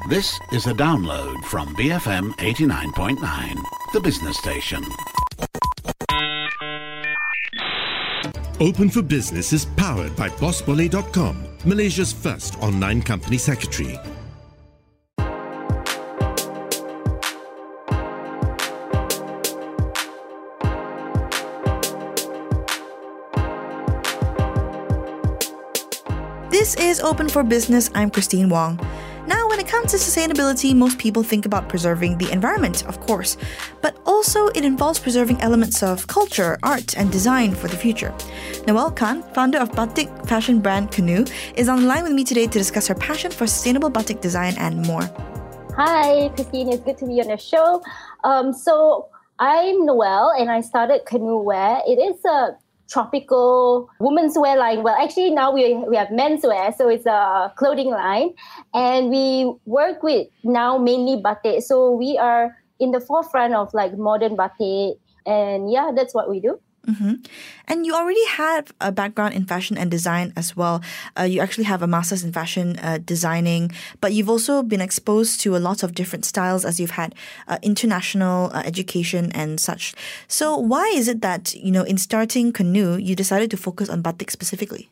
This is a download from BFM 89.9, the business station. Open for Business is powered by BossBolly.com, Malaysia's first online company secretary. This is Open for Business. I'm Christine Wong. Now, when it comes to sustainability, most people think about preserving the environment, of course, but also it involves preserving elements of culture, art, and design for the future. Noelle Khan, founder of batik fashion brand Canoe, is on the line with me today to discuss her passion for sustainable batik design and more. Hi, Christine. It's good to be on the show. So I'm Noelle, and I started Canoe Wear. It is a tropical women's wear line. Well, actually now we have menswear, so it's a clothing line, and we work with now mainly batik. So we are in the forefront of like modern batik, and yeah, that's what we do. Mm-hmm. And you already have a background in fashion and design as well. You actually have a master's in fashion designing, but you've also been exposed to a lot of different styles as you've had international education and such. So why is it that, in starting Canoe, you decided to focus on batik specifically?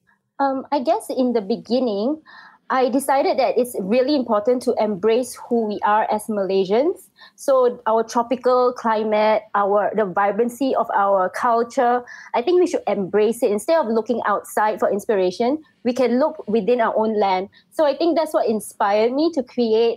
I guess in the beginning, I decided that it's really important to embrace who we are as Malaysians. So our tropical climate, the vibrancy of our culture, I think we should embrace it. Instead of looking outside for inspiration, we can look within our own land. So I think that's what inspired me to create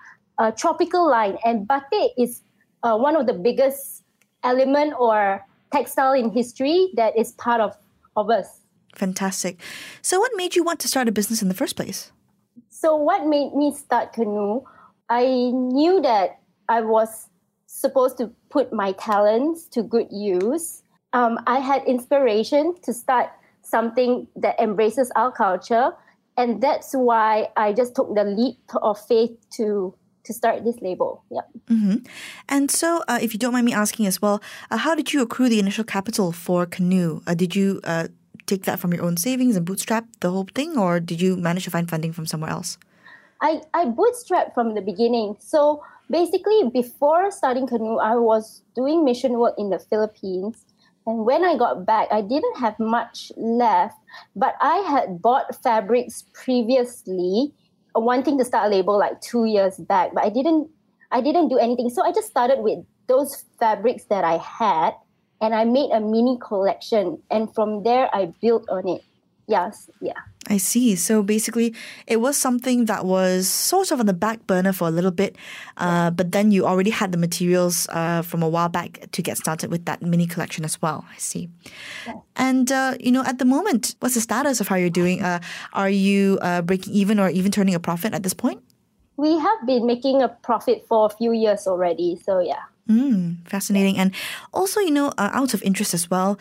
a tropical line. And batik is one of the biggest element or textile in history that is part of us. Fantastic. So what made you want to start a business in the first place? So what made me start Canoe? I knew that I was supposed to put my talents to good use. I had inspiration to start something that embraces our culture. And that's why I just took the leap of faith to start this label. Yeah. Mm-hmm. And so if you don't mind me asking as well, how did you accrue the initial capital for Canoe? Did you take that from your own savings and bootstrap the whole thing, or did you manage to find funding from somewhere else? I bootstrapped from the beginning. So basically, before starting Canoe, I was doing mission work in the Philippines. And when I got back, I didn't have much left, but I had bought fabrics previously, wanting to start a label like 2 years back, but I didn't do anything. So I just started with those fabrics that I had, and I made a mini collection, and from there I built on it. Yes, yeah. I see. So basically, it was something that was sort of on the back burner for a little bit, but then you already had the materials from a while back to get started with that mini collection as well. I see. Yeah. And, at the moment, what's the status of how you're doing? Are you breaking even or even turning a profit at this point? We have been making a profit for a few years already, so yeah. Fascinating. And also, out of interest as well,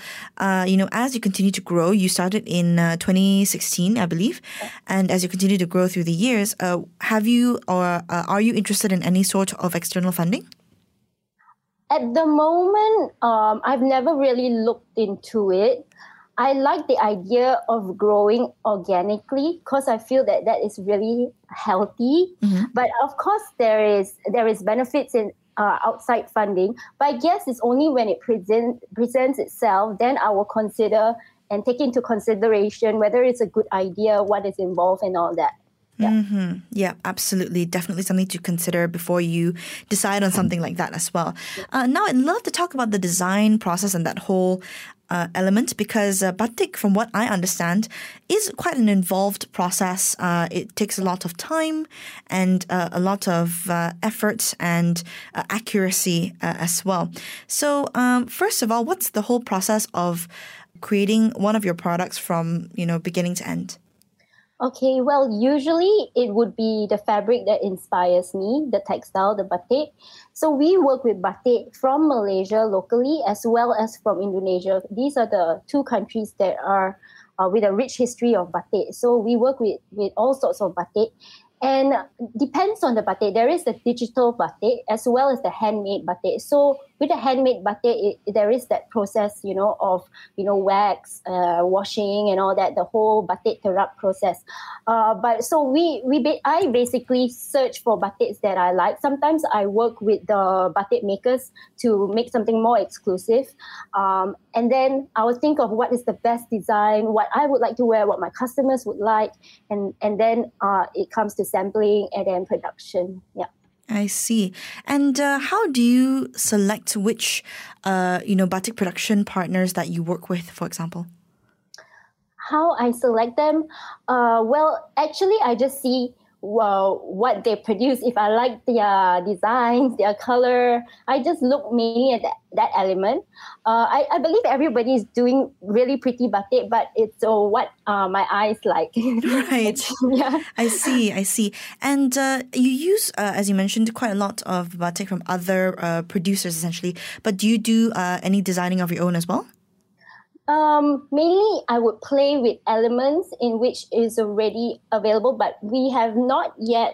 as you continue to grow, you started in 2016, I believe. And as you continue to grow through the years, have you or are you interested in any sort of external funding? At the moment, I've never really looked into it. I like the idea of growing organically because I feel that is really healthy. Mm-hmm. But of course, there is benefits in outside funding, but I guess it's only when it presents itself, then I will consider and take into consideration whether it's a good idea, what is involved and all that. Yeah. Mm-hmm. Yeah, absolutely. Definitely something to consider before you decide on something like that as well. Now, I'd love to talk about the design process and that whole element because batik, from what I understand, is quite an involved process. It takes a lot of time and a lot of effort and accuracy as well. So first of all, what's the whole process of creating one of your products from, beginning to end? Okay, well, usually it would be the fabric that inspires me, the textile, the batik. So we work with batik from Malaysia locally as well as from Indonesia. These are the two countries that are with a rich history of batik. So we work with all sorts of batik. And depends on the batik. There is the digital batik as well as the handmade batik. So with a handmade batik, there is that process, of wax, washing, and all that, the whole batik terap process. But so I basically search for batiks that I like. Sometimes I work with the batik makers to make something more exclusive, and then I will think of what is the best design, what I would like to wear, what my customers would like, and then it comes to sampling and then production. Yeah. I see. And how do you select which, batik production partners that you work with, for example? How I select them? Well, actually, I just see what they produce. If I like their designs, their color, I just look mainly at that element. I believe everybody is doing really pretty batik, but it's what my eyes like. Right. Yeah. I see. And you use, as you mentioned, quite a lot of batik from other producers, essentially. But do you do any designing of your own as well? Mainly, I would play with elements in which is already available, but we have not yet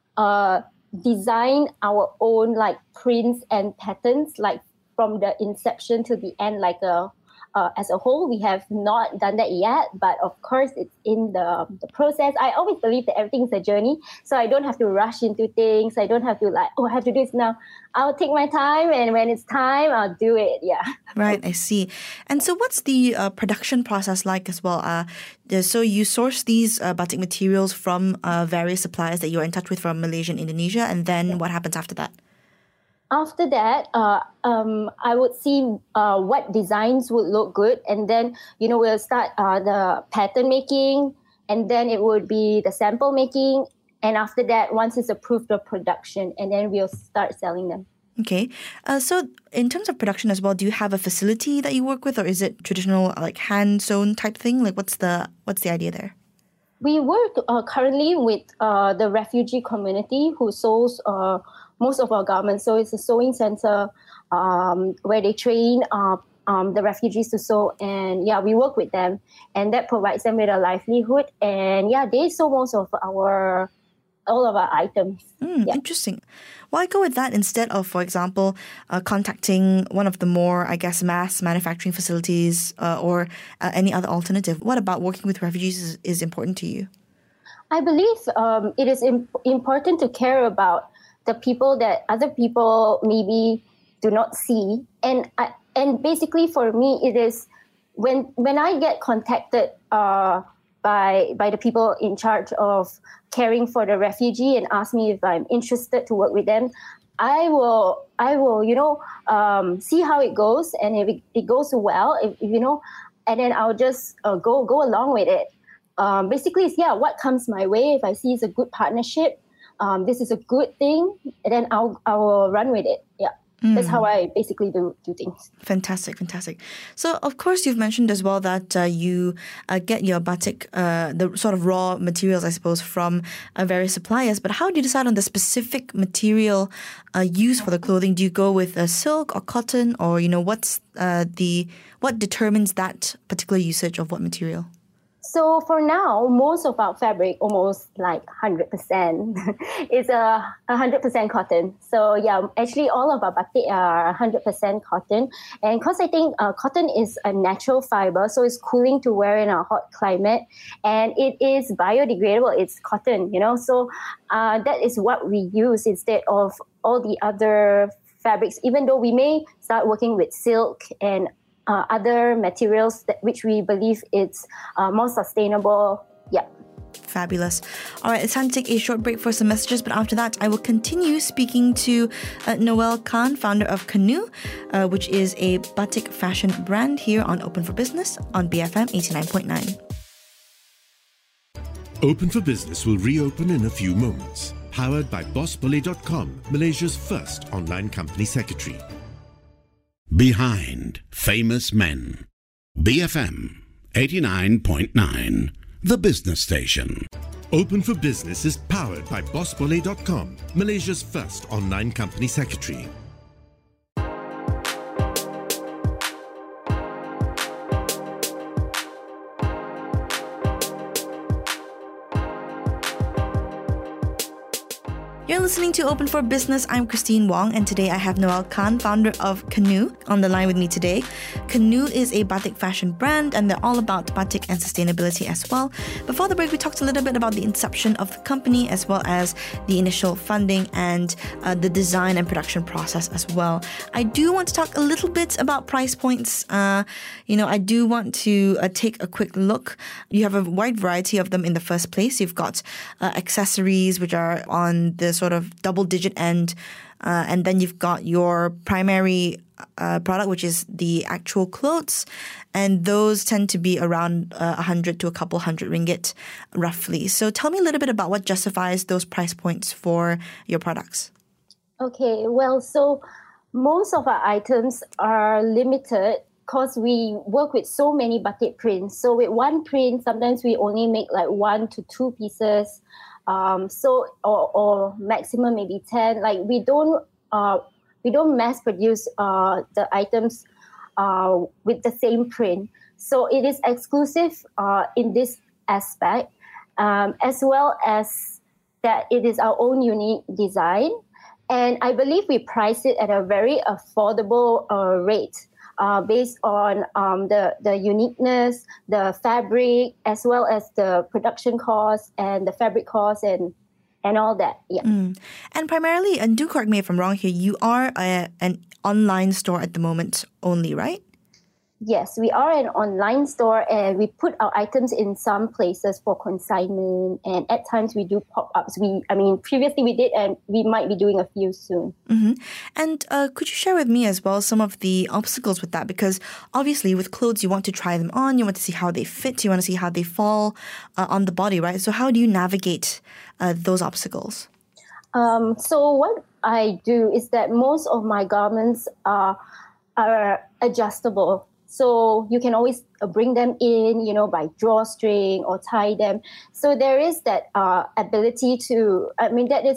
designed our own like prints and patterns, like from the inception to the end, like as a whole. We have not done that yet, but of course, it's in the process. I always believe that everything is a journey, so I don't have to rush into things. I don't have to I have to do this now. I'll take my time, and when it's time, I'll do it. Yeah. Right, I see. And so what's the production process like as well? So you source these batik materials from various suppliers that you're in touch with from Malaysia and Indonesia, and then what happens after that? After that, I would see what designs would look good, and then we'll start the pattern making, and then it would be the sample making, and after that, once it's approved, the production, and then we'll start selling them. Okay. So in terms of production as well, do you have a facility that you work with, or is it traditional like hand-sewn type thing? Like what's the idea there? We work currently with the refugee community who sews most of our garments. So it's a sewing center where they train the refugees to sew, and we work with them, and that provides them with a livelihood. And they sew most of all of our items. Interesting. Why go with that instead of, for example, contacting one of the more, I guess, mass manufacturing facilities or any other alternative? What about working with refugees is important to you? I believe it is important to care about the people that other people maybe do not see. And basically for me, it is when I get contacted by the people in charge of caring for the refugee and ask me if I'm interested to work with them, I will see how it goes, and if it goes well, and then I'll just go along with it. Basically, it's what comes my way. If I see it's a good partnership, this is a good thing, and then I will run with it. Yeah. That's how I basically do things. Fantastic. So, of course, you've mentioned as well that you get your batik, the sort of raw materials, I suppose, from various suppliers. But how do you decide on the specific material used for the clothing? Do you go with silk or cotton, or what determines that particular usage of what material? So for now, most of our fabric, almost like 100%, is 100% cotton. So actually all of our batik are 100% cotton. And because I think cotton is a natural fiber, so it's cooling to wear in a hot climate. And it is biodegradable. It's cotton, So that is what we use instead of all the other fabrics, even though we may start working with silk and other materials which we believe it's more sustainable. Yeah. Fabulous. All right, it's time to take a short break for some messages, but after that, I will continue speaking to Noel Khan, founder of Canoe, which is a batik fashion brand here on Open for Business on BFM 89.9. Open for Business will reopen in a few moments. Powered by BossBully.com, Malaysia's first online company secretary. Behind Famous Men. BFM 89.9, the business station. Open for Business is powered by BossBully.com, Malaysia's first online company secretary. You're listening to Open for Business. I'm Christine Wong, and today I have Noel Khan, founder of Canoe, on the line with me today. Canoe is a batik fashion brand, and they're all about batik and sustainability as well. Before the break, we talked a little bit about the inception of the company, as well as the initial funding and the design and production process as well. I do want to talk a little bit about price points. I do want to take a quick look. You have a wide variety of them in the first place. You've got accessories, which are on the sort of double-digit end, and then you've got your primary product, which is the actual clothes, and those tend to be around 100 to a couple hundred ringgit, roughly. So tell me a little bit about what justifies those price points for your products. Okay, well, so most of our items are limited because we work with so many batik prints. So with one print, sometimes we only make like 1 to 2 pieces. Or maximum maybe 10. Like we don't mass produce the items with the same print. So it is exclusive in this aspect, as well as that it is our own unique design. And I believe we price it at a very affordable rate. Based on the uniqueness, the fabric, as well as the production cost and the fabric cost and all that. Yeah. And primarily, and do correct me if I'm wrong here, you are an online store at the moment only, right? Yes, we are an online store, and we put our items in some places for consignment, and at times we do pop-ups. Previously we did, and we might be doing a few soon. Mm-hmm. And could you share with me as well some of the obstacles with that? Because obviously with clothes, you want to try them on, you want to see how they fit, you want to see how they fall on the body, right? So how do you navigate those obstacles? So what I do is that most of my garments are adjustable. So you can always bring them in, by drawstring or tie them. So there is that ability to. There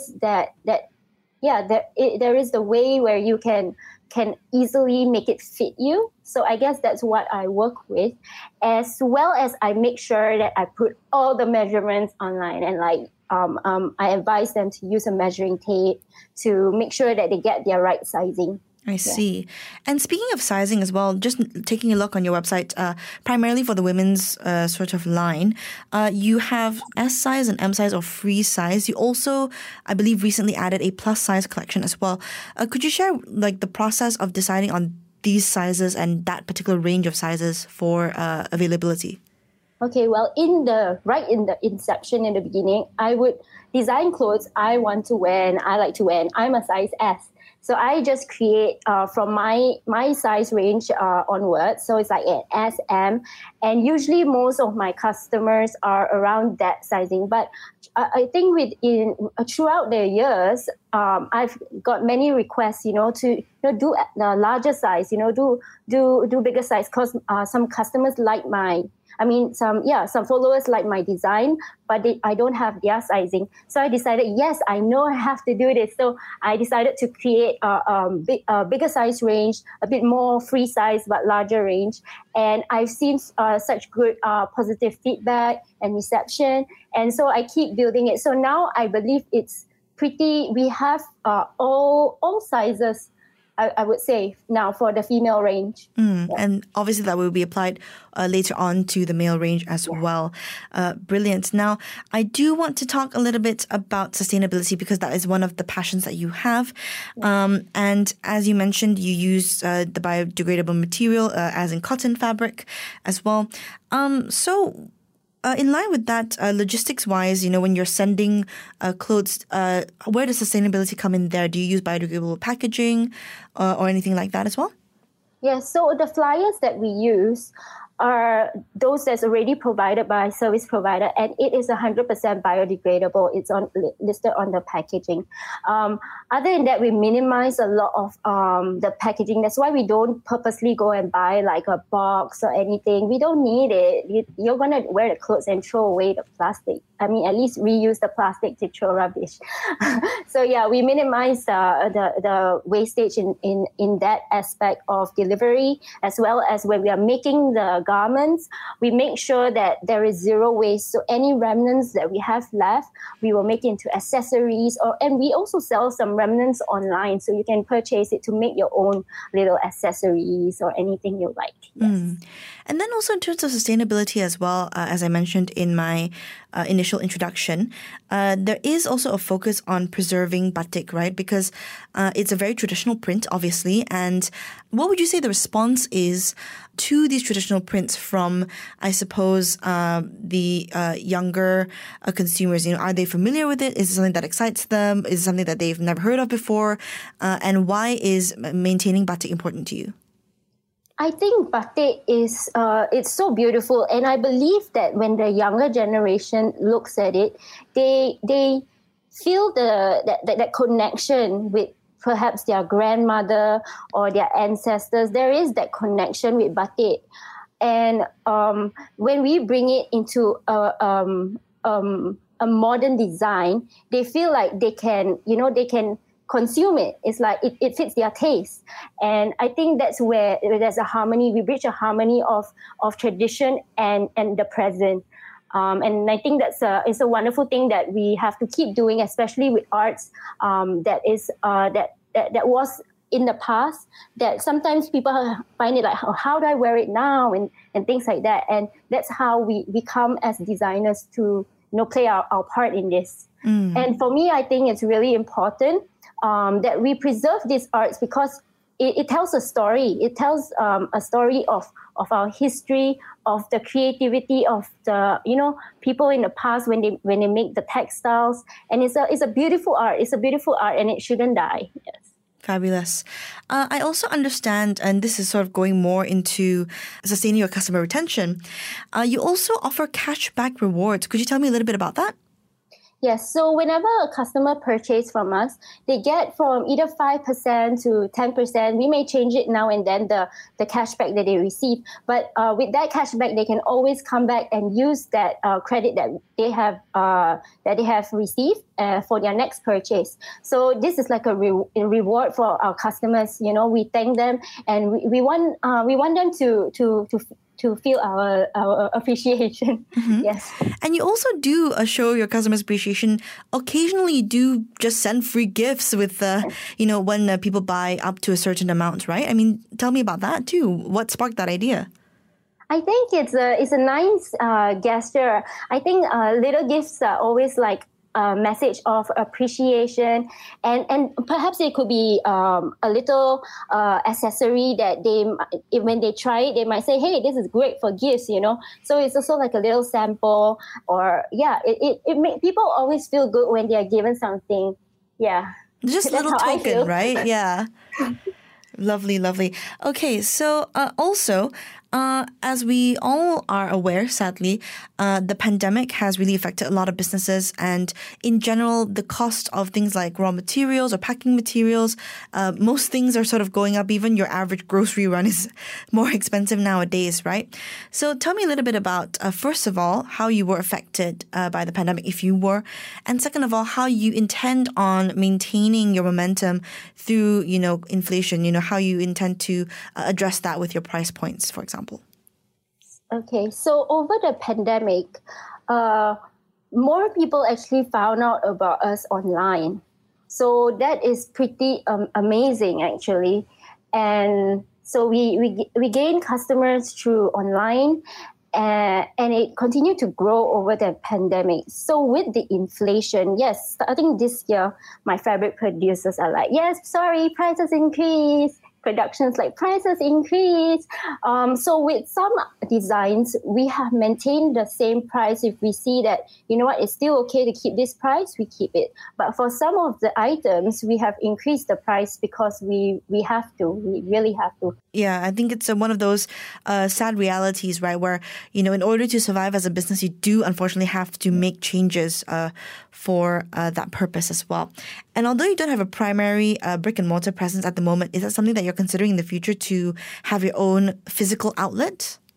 is the way where you can easily make it fit you. So I guess that's what I work with, as well as I make sure that I put all the measurements online, and I advise them to use a measuring tape to make sure that they get their right sizing. I see. And speaking of sizing as well, just taking a look on your website, primarily for the women's sort of line, you have S size and M size or free size. You also, I believe, recently added a plus size collection as well. Could you share the process of deciding on these sizes and that particular range of sizes for availability? Okay, well, in the inception, in the beginning, I would design clothes I want to wear and I like to wear, and I'm a size S. So I just create from my size range onwards. So it's like an S, M, and usually most of my customers are around that sizing. But I think throughout the years, I've got many requests, to do the larger size, do bigger size, because some customers like some followers like my design, but I don't have their sizing. So I decided, yes, I know I have to do this. So I decided to create a bigger size range, a bit more free size, but larger range. And I've seen such good positive feedback and reception. And so I keep building it. So now I believe we have all sizes, I would say, now for the female range. Yeah. And obviously that will be applied later on to the male range as well. Brilliant. Now, I do want to talk a little bit about sustainability because that is one of the passions that you have. And as you mentioned, you use the biodegradable material, as in cotton fabric as well. In line with that, logistics-wise, when you're sending clothes, where does sustainability come in there? Do you use biodegradable packaging or anything like that as well? Yeah, so the flyers that we use are those that's already provided by service provider, and it is 100% biodegradable. It's listed on the packaging. Other than that, we minimize a lot of the packaging. That's why we don't purposely go and buy like a box or anything. We don't need it. You're going to wear the clothes and throw away the plastic. at least reuse the plastic to throw rubbish. So yeah, we minimize the wastage in that aspect of delivery, as well as when we are making the garments, we make sure that there is zero waste. So any remnants that we have left, we will make into accessories, and we also sell some remnants online, so you can purchase it to make your own little accessories or anything you like. Yes. And then also in terms of sustainability as well, as I mentioned in my initial introduction, there is also a focus on preserving batik, right? Because it's a very traditional print, obviously. And what would you say the response is to these traditional prints from, I suppose, the younger consumers? Are they familiar with it? Is it something that excites them? Is it something that they've never heard of before? And why is maintaining batik important to you? I think batik is it's so beautiful, and I believe that when the younger generation looks at it, they feel that connection with perhaps their grandmother or their ancestors. There is that connection with batik, and when we bring it into a modern design, they feel like they can consume it. It's like it fits their taste, and I think that's where there's a harmony. We reach a harmony of tradition and the present, and I think it's a wonderful thing that we have to keep doing, especially with arts that was in the past. That sometimes people find it like, how do I wear it now, and things like that, and that's how we come as designers to play our part in this. And for me, I think it's really important that we preserve these arts, because it tells a story. It tells a story of our history, of the creativity of the people in the past when they make the textiles, and it's a beautiful art. It's a beautiful art, and it shouldn't die. Yes. Fabulous. I also understand, and this is sort of going more into sustaining your customer retention, you also offer cashback rewards. Could you tell me a little bit about that? Yes, so whenever a customer purchases from us, they get from either 5% to 10%. We may change it now and then, the cashback that they receive. But with that cashback, they can always come back and use that credit that they have received for their next purchase. So this is like a reward for our customers. We thank them, and we want them to feel our appreciation. Mm-hmm. Yes. And you also do show your customers appreciation. Occasionally you do just send free gifts with, when people buy up to a certain amount, right? I mean, tell me about that too. What sparked that idea? I think it's a nice gesture. I think little gifts are always like a message of appreciation, and perhaps it could be a little accessory that when they try it, they might say, hey, this is great for gifts, so it's also like a little sample, or it make people always feel good when they are given something. Just a little token, right? Yeah. Lovely. Okay, so also, as we all are aware, sadly, the pandemic has really affected a lot of businesses, and in general, the cost of things like raw materials or packing materials, most things are sort of going up. Even your average grocery run is more expensive nowadays, right? So tell me a little bit about, first of all, how you were affected by the pandemic, if you were, and second of all, how you intend on maintaining your momentum through, inflation, how you intend to address that with your price points, for example. Okay, so over the pandemic, more people actually found out about us online. So that is pretty amazing, actually. And so we gained customers through online, and it continued to grow over the pandemic. So with the inflation, yes, starting this year, my fabric producers are like, yes, sorry, prices increase. Productions like prices increase. So with some designs, we have maintained the same price. If we see that, it's still okay to keep this price, we keep it. But for some of the items, we have increased the price because we have to. We really have to. Yeah, I think it's one of those sad realities, right? Where, in order to survive as a business, you do unfortunately have to make changes for that purpose as well. And although you don't have a primary brick and mortar presence at the moment, is that something that you're considering in the future, to have your own physical outlet?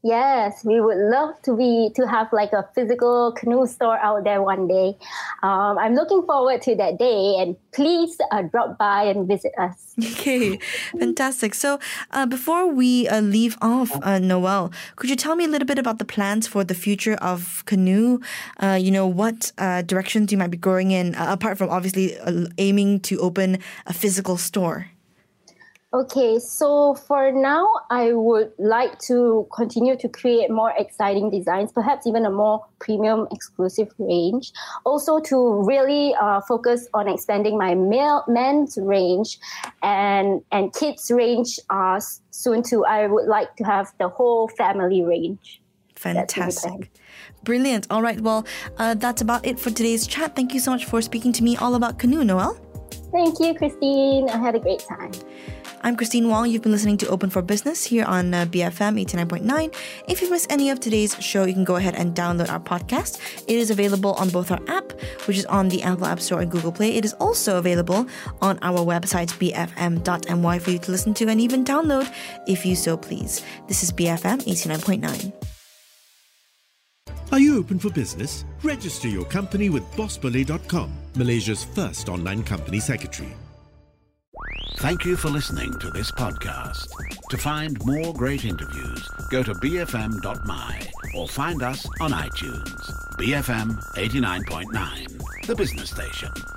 Yes, we would love to have like a physical canoe store out there one day. I'm looking forward to that day, and please drop by and visit us. Okay, fantastic. So before we leave off, Noelle, could you tell me a little bit about the plans for the future of Canoe? What directions you might be going in, apart from obviously aiming to open a physical store? Okay, so for now, I would like to continue to create more exciting designs, perhaps even a more premium exclusive range. Also to really focus on expanding my men's range and kids range soon too. I would like to have the whole family range. Fantastic. Brilliant. All right, well, that's about it for today's chat. Thank you so much for speaking to me all about Canoe, Noelle. Thank you, Christine. I had a great time. I'm Christine Wong. You've been listening to Open for Business here on BFM 89.9. If you missed any of today's show, you can go ahead and download our podcast. It is available on both our app, which is on the Apple App Store and Google Play. It is also available on our website, bfm.my, for you to listen to and even download if you so please. This is BFM 89.9. Are you open for business? Register your company with bossbelay.com, Malaysia's first online company secretary. Thank you for listening to this podcast. To find more great interviews, go to bfm.my or find us on iTunes. BFM 89.9, the business station.